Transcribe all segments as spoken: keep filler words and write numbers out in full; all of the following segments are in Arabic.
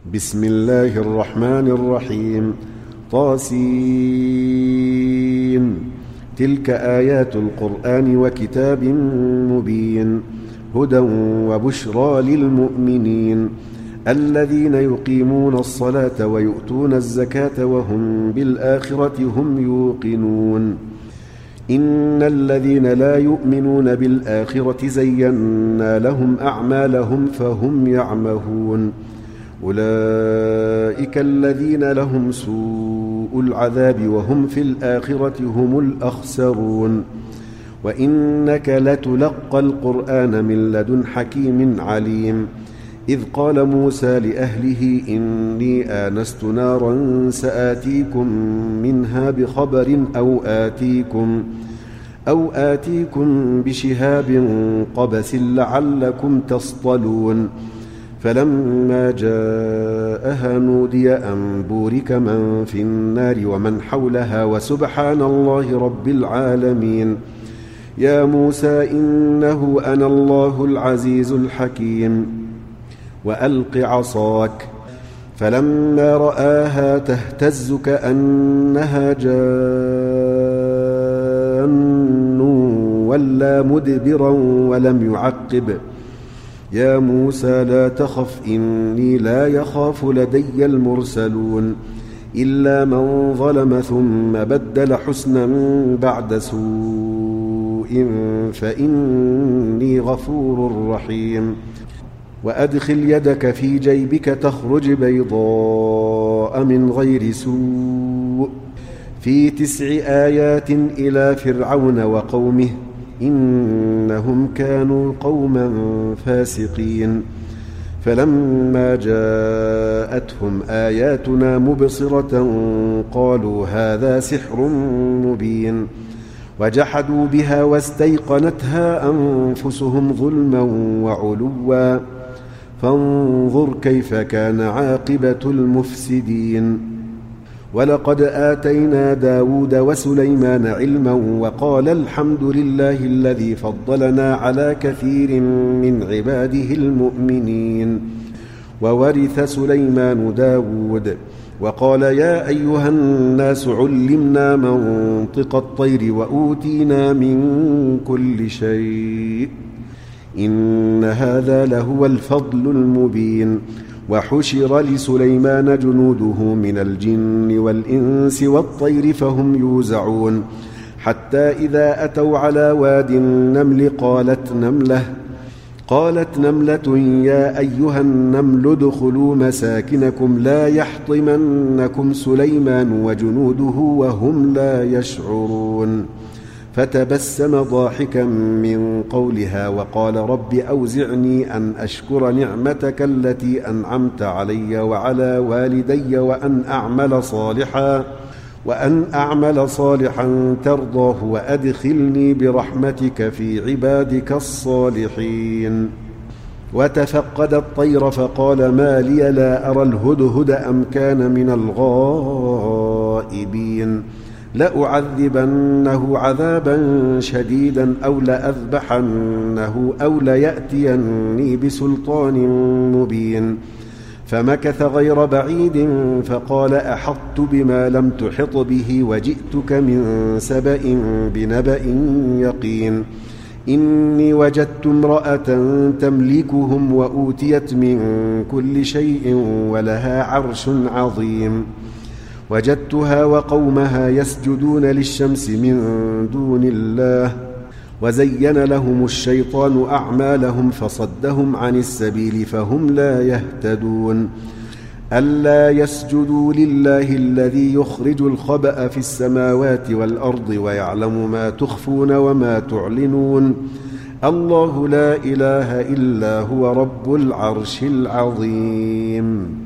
بسم الله الرحمن الرحيم. طاسين. تلك آيات القرآن وكتاب مبين، هدى وبشرى للمؤمنين الذين يقيمون الصلاة ويؤتون الزكاة وهم بالآخرة هم يوقنون. إن الذين لا يؤمنون بالآخرة زينا لهم أعمالهم فهم يعمهون. أولئك الذين لهم سوء العذاب وهم في الآخرة هم الأخسرون. وإنك لتلقى القرآن من لدن حكيم عليم. إذ قال موسى لأهله إني آنست نارا سآتيكم منها بخبر أو آتيكم أو آتيكم بشهاب قبس لعلكم تصطلون. فلما جاءها نودي أن بورك من في النار ومن حولها وسبحان الله رب العالمين. يا موسى إنه أنا الله العزيز الحكيم. وألق عصاك. فلما رآها تهتز كأنها جان ولا مدبرا ولم يعقب. يا موسى لا تخف إني لا يخاف لدي المرسلون. إلا من ظلم ثم بدل حسنا بعد سوء فإني غفور رحيم. وأدخل يدك في جيبك تخرج بيضاء من غير سوء في تسع آيات إلى فرعون وقومه إنهم كانوا قوما فاسقين. فلما جاءتهم آياتنا مبصرة قالوا هذا سحر مبين. وجحدوا بها واستيقنتها أنفسهم ظلما وعلوا فانظر كيف كان عاقبة المفسدين. ولقد آتينا داود وسليمان علما وقال الحمد لله الذي فضلنا على كثير من عباده المؤمنين. وورث سليمان داود وقال يا أيها الناس علمنا منطق الطير وأوتينا من كل شيء إن هذا لهو الفضل المبين. وحشر لسليمان جنوده من الجن والإنس والطير فهم يوزعون. حتى إذا أتوا على واد النمل قالت نملة قالت نملة يا أيها النمل ادخلوا مساكنكم لا يحطمنكم سليمان وجنوده وهم لا يشعرون. فتبسم ضاحكا من قولها وقال رب أوزعني أن أشكر نعمتك التي أنعمت علي وعلى والدي وأن أعمل صالحا وأن أعمل صالحا ترضاه وأدخلني برحمتك في عبادك الصالحين. وتفقد الطير فقال ما لي لا أرى الهدهد أم كان من الغائبين. لأعذبنه عذابا شديدا أو لأذبحنه أو ليأتيني بسلطان مبين. فمكث غير بعيد فقال أحطت بما لم تحط به وجئتك من سبأ بنبأ يقين. إني وجدت امرأة تملكهم وأوتيت من كل شيء ولها عرش عظيم. وجدتها وقومها يسجدون للشمس من دون الله وزين لهم الشيطان أعمالهم فصدهم عن السبيل فهم لا يهتدون. ألا يسجدوا لله الذي يخرج الخبأ في السماوات والأرض ويعلم ما تخفون وما تعلنون. الله لا إله إلا هو رب العرش العظيم.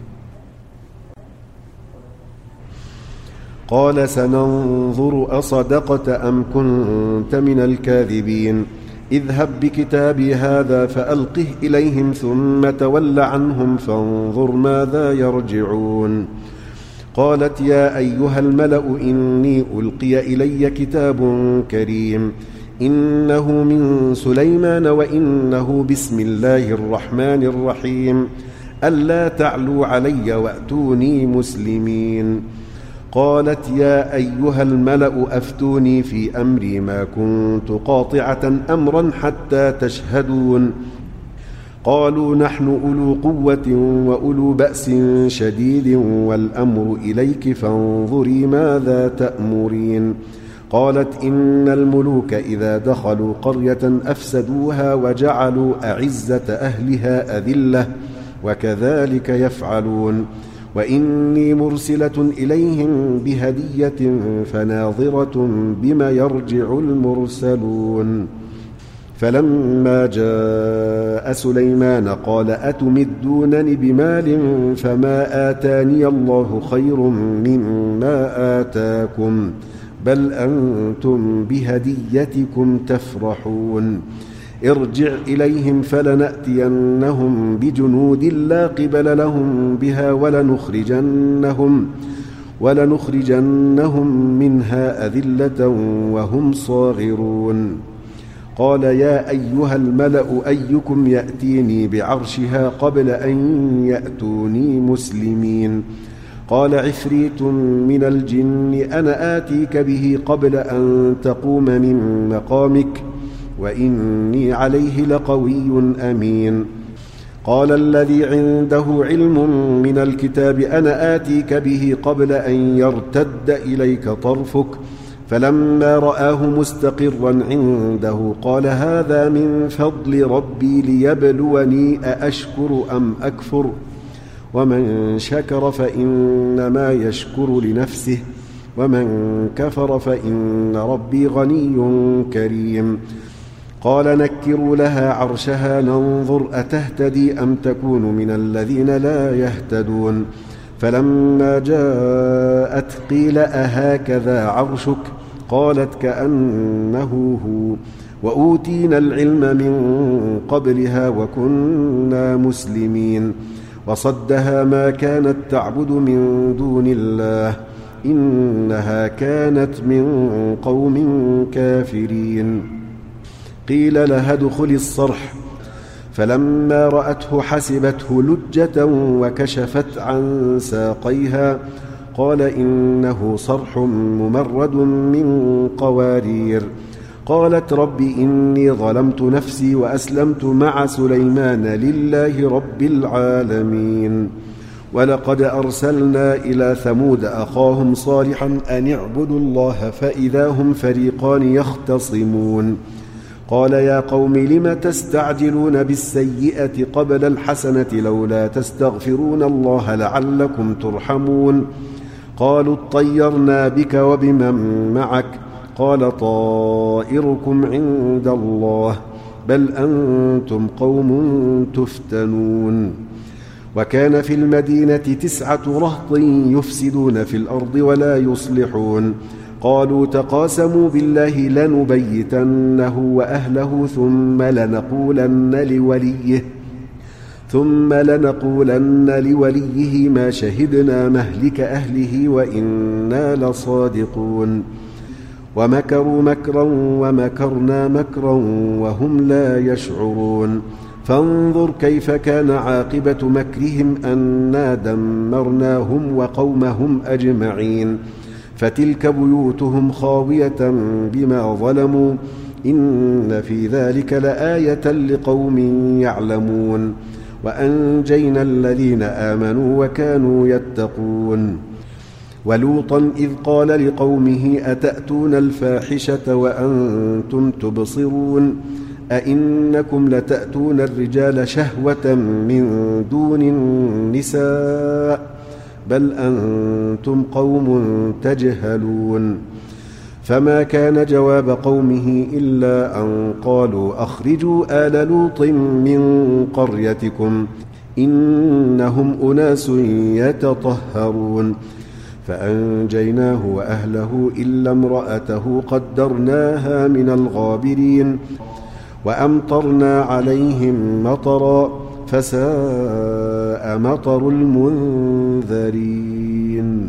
قال سننظر أصدقت أم كنت من الكاذبين. اذهب بكتابي هذا فألقه إليهم ثم تول عنهم فانظر ماذا يرجعون. قالت يا أيها الملأ إني ألقي إلي كتاب كريم إنه من سليمان وإنه بسم الله الرحمن الرحيم ألا تعلوا علي وأتوني مسلمين. قالت يا أيها الملأ أفتوني في أمري ما كنت قاطعة أمرا حتى تشهدون. قالوا نحن أولو قوة وأولو بأس شديد والأمر إليك فانظري ماذا تأمرين. قالت إن الملوك إذا دخلوا قرية أفسدوها وجعلوا أعزة أهلها أذلة وكذلك يفعلون. وإني مرسلة إليهم بهدية فناظرة بما يرجع المرسلون. فلما جاء سليمان قال أتمدونني بمال فما آتاني الله خير مما آتاكم بل أنتم بهديتكم تفرحون. ارجع إليهم فلنأتينهم بجنود لا قبل لهم بها ولنخرجنهم, ولنخرجنهم منها أذلة وهم صاغرون. قال يا أيها الملأ أيكم يأتيني بعرشها قبل أن يأتوني مسلمين. قال عفريت من الجن أنا آتيك به قبل أن تقوم من مقامك وإني عليه لقوي أمين. قال الذي عنده علم من الكتاب أنا آتيك به قبل أن يرتد إليك طرفك فلما رآه مستقرا عنده قال هذا من فضل ربي ليبلوني أأشكر أم أكفر ومن شكر فإنما يشكر لنفسه ومن كفر فإن ربي غني كريم. قال نكروا لها عرشها ننظر أتهتدي أم تكون من الذين لا يهتدون. فلما جاءت قيل أهكذا عرشك قالت كأنه هو وأوتينا العلم من قبلها وكنا مسلمين. وصدها ما كانت تعبد من دون الله إنها كانت من قوم كافرين. قيل لها ادخل الصرح فلما رأته حسبته لجة وكشفت عن ساقيها قال إنه صرح ممرد من قوارير. قالت رب إني ظلمت نفسي وأسلمت مع سليمان لله رب العالمين. ولقد أرسلنا إلى ثمود أخاهم صالحا أن اعبدوا الله فإذا هم فريقان يختصمون. قال يا قوم لم تستعجلون بالسيئة قبل الحسنة لولا تستغفرون الله لعلكم ترحمون. قالوا اطيرنا بك وبمن معك قال طائركم عند الله بل أنتم قوم تفتنون. وكان في المدينة تسعة رهط يفسدون في الأرض ولا يصلحون. قالوا تقاسموا بالله لنبيتنه وأهله ثم لنقولن لوليه ثم لنقولن لوليه ما شهدنا مهلك أهله وإنا لصادقون. ومكروا مكرا ومكرنا مكرا وهم لا يشعرون. فانظر كيف كان عاقبة مكرهم أنا دمرناهم وقومهم أجمعين. فتلك بيوتهم خاوية بما ظلموا إن في ذلك لآية لقوم يعلمون. وأنجينا الذين آمنوا وكانوا يتقون. ولوطا إذ قال لقومه أتأتون الفاحشة وأنتم تبصرون أئنكم لتأتون الرجال شهوة من دون النساء بل أنتم قوم تجهلون. فما كان جواب قومه إلا أن قالوا أخرجوا آل لوط من قريتكم إنهم أناس يتطهرون. فأنجيناه وأهله إلا امرأته قدرناها من الغابرين. وأمطرنا عليهم مطرا فساء مطر المنذرين.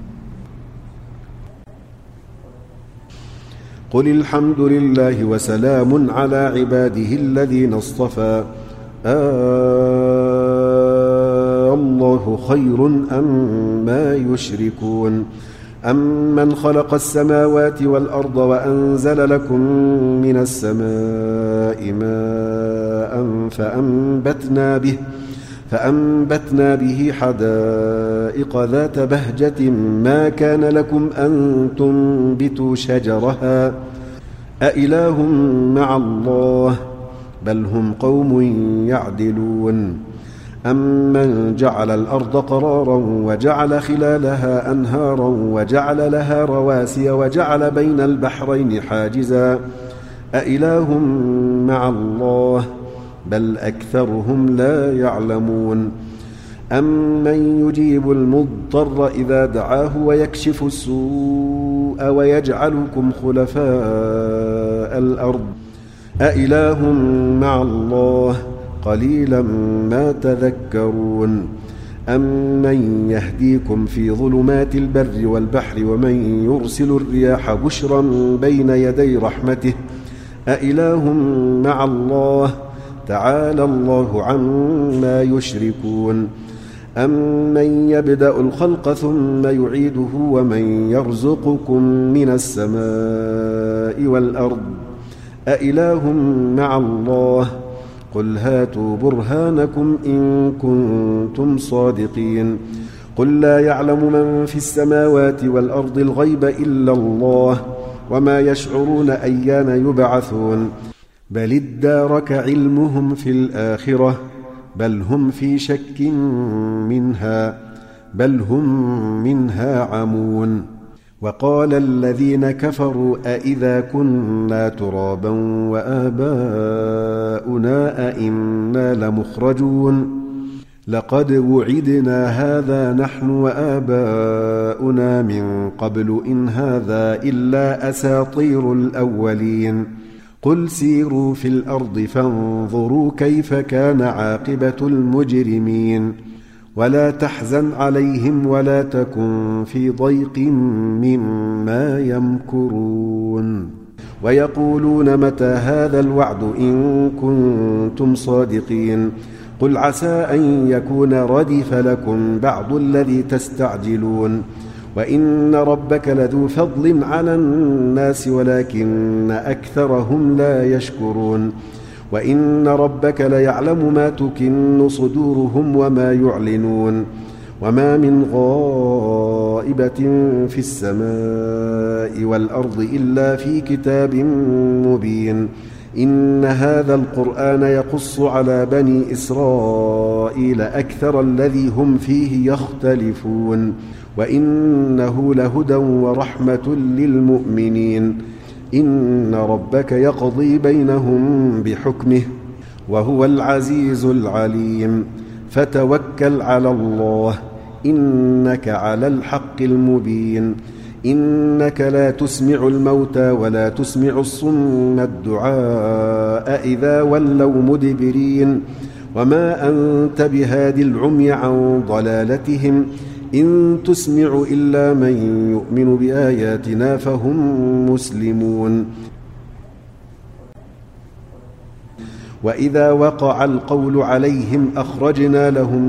قل الحمد لله وسلام على عباده الذين اصطفى الله خير أما يشركون أمن خلق السماوات والأرض وأنزل لكم من السماء ماء فأنبتنا به فأنبتنا به حدائق ذات بهجة ما كان لكم أن تنبتوا شجرها أإله مع الله بل هم قوم يعدلون أمن جعل الأرض قرارا وجعل خلالها أنهارا وجعل لها رواسي وجعل بين البحرين حاجزا أإله مع الله بل أكثرهم لا يعلمون أمن يجيب المضطر إذا دعاه ويكشف السوء ويجعلكم خلفاء الأرض أإله مع الله قليلا ما تذكرون أمن يهديكم في ظلمات البر والبحر ومن يرسل الرياح بشرا بين يدي رحمته أإله مع الله تعالى الله عما يشركون أمن يبدأ الخلق ثم يعيده ومن يرزقكم من السماء والأرض أإله مع الله قل هاتوا برهانكم إن كنتم صادقين قل لا يعلم من في السماوات والأرض الغيب إلا الله وما يشعرون أيان يبعثون بل ادارك علمهم في الآخرة بل هم في شك منها بل هم منها عمون وقال الذين كفروا أإذا كنا ترابا وآباؤنا أئنا لمخرجون لقد وعدنا هذا نحن وآباؤنا من قبل إن هذا إلا أساطير الأولين قل سيروا في الأرض فانظروا كيف كان عاقبة المجرمين ولا تحزن عليهم ولا تكن في ضيق مما يمكرون ويقولون متى هذا الوعد إن كنتم صادقين قل عسى أن يكون ردف لكم بعض الذي تستعجلون وإن ربك لذو فضل على الناس ولكن أكثرهم لا يشكرون وإن ربك ليعلم ما تكن صدورهم وما يعلنون وما من غائبة في السماء والأرض إلا في كتاب مبين إن هذا القرآن يقص على بني إسرائيل أكثر الذي هم فيه يختلفون وإنه لهدى ورحمة للمؤمنين إن ربك يقضي بينهم بحكمه وهو العزيز العليم فتوكل على الله إنك على الحق المبين إنك لا تسمع الموتى ولا تسمع الصم الدعاء إذا ولوا مدبرين وما أنت بهاد العمي عن ضلالتهم إن تسمع إلا من يؤمن بآياتنا فهم مسلمون وإذا وقع القول عليهم أخرجنا لهم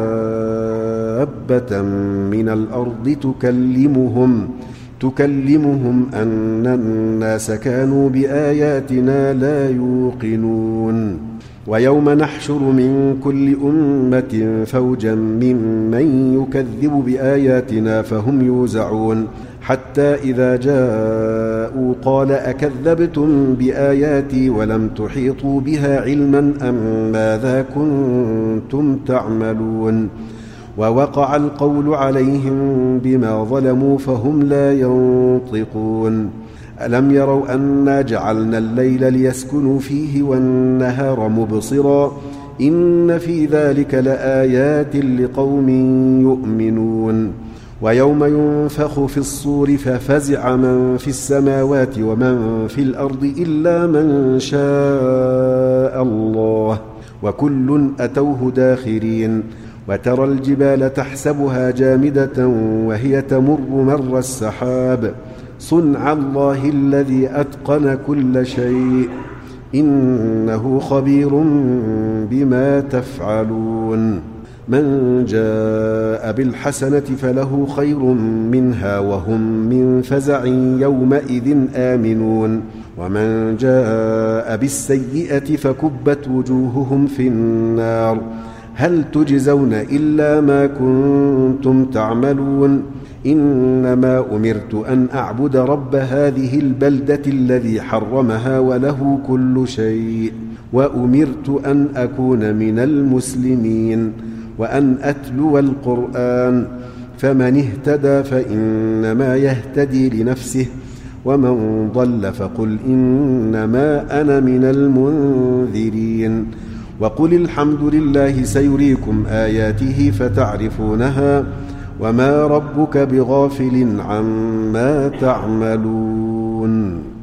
دابة من الأرض تكلمهم تكلمهم أن الناس كانوا بآياتنا لا يوقنون ويوم نحشر من كل أمة فوجا ممن يكذب بآياتنا فهم يوزعون حتى إذا جاءوا قال أكذبتم بآياتي ولم تحيطوا بها علما أم ماذا كنتم تعملون ووقع القول عليهم بما ظلموا فهم لا ينطقون ألم يروا أنا جعلنا الليل ليسكنوا فيه والنهار مبصرا إن في ذلك لآيات لقوم يؤمنون ويوم ينفخ في الصور ففزع من في السماوات ومن في الأرض إلا من شاء الله وكل أتوه داخرين وترى الجبال تحسبها جامدة وهي تمر مر السحاب صنع الله الذي أتقن كل شيء إنه خبير بما تفعلون من جاء بالحسنة فله خير منها وهم من فزع يومئذ آمنون ومن جاء بالسيئة فكبت وجوههم في النار هل تجزون إلا ما كنتم تعملون إنما أمرت أن أعبد رب هذه البلدة الذي حرمها وله كل شيء وأمرت أن أكون من المسلمين وأن أتلو القرآن فمن اهتدى فإنما يهتدي لنفسه ومن ضل فقل إنما أنا من المنذرين وقل الحمد لله سيريكم آياته فتعرفونها وما ربك بغافل عما تعملون.